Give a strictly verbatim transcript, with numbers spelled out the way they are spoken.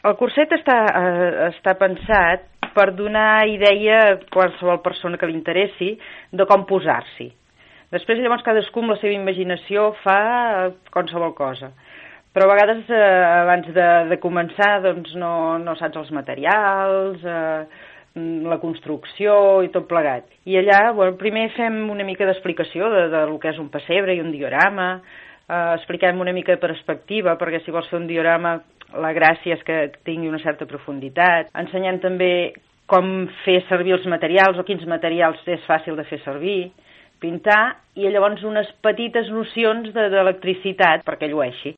El curset està, eh, està pensat per donar idea a qualsevol persona que li interessi de com posar-s'hi. Després, llavors, cadascú amb la seva imaginació fa qualsevol cosa. Però a vegades, eh, abans de, de començar, doncs no, no saps els materials, eh, la construcció i tot plegat. I allà, bueno, primer fem una mica d'explicació de, de lo que és un pessebre i un diorama, eh, expliquem una mica de perspectiva, perquè si vols fer un diorama, la gràcia és que tingui una certa profunditat. Ensenyem també com fer servir els materials o quins materials és fàcil de fer servir, pintar, i llavors unes petites nocions d'electricitat perquè llueixi.